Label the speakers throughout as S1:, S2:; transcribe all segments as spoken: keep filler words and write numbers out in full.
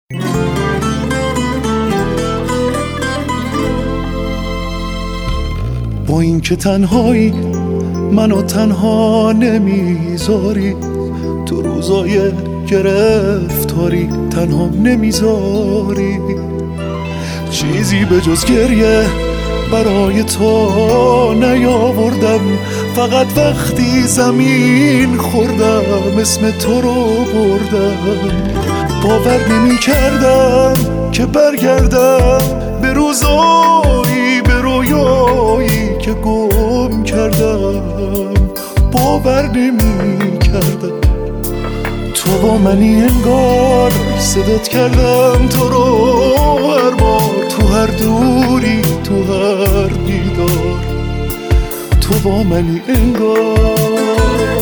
S1: با این که تنهایی منو تنها نمیذاری، تو روزای گرفتاری تنها نمیذاری، چیزی به جز گریه برای تو نیاوردم، فقط وقتی زمین خوردم اسم تو رو بردم. باور نمی کردم که برگردم به روزایی به رویایی که گم کردم، باور نمی کردم تو با منی انگار، صدات کردم تو رو هر بار، تو هر دوری تو هر دیدار، تو با منی انگار.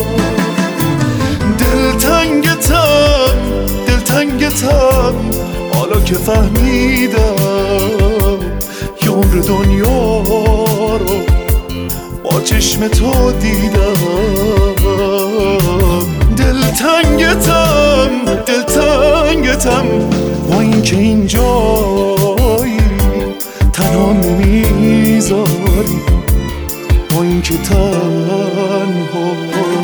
S1: دلتنگتم دلتنگتم حالا که فهمیدم یه عمر دنیا رو با چشم تو دیدم. دلتنگتم دلتنگتم با این که اینجایی تنها نمیذاری، با این که تنهایی.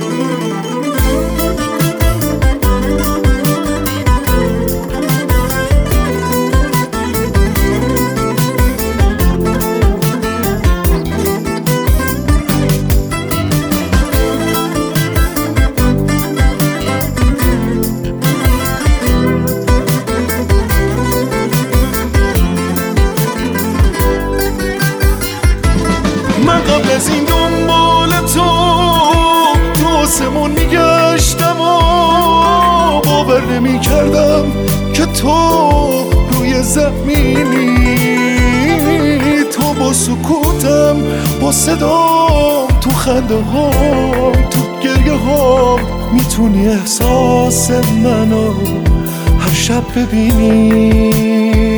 S1: من قبل از این دنبال تو تو آسمون میگشتم و باور نمی کردم که تو روی زمینی، تو با سکوتم با صدام تو خنده هام تو گریه هام میتونی احساس منو هر شب ببینی.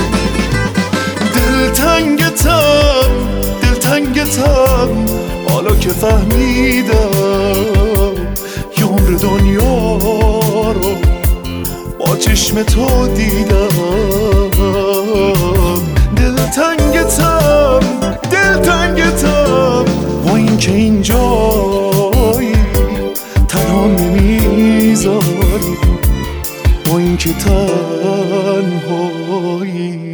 S1: دلتنگتم دلتنگتم حالا که فهمیدم یه عمر دنیا رو با چشم تو دیدم. دلتنگتم دلتنگتم با این که اینجایی تنها نمیذاری، با این که تنهایی.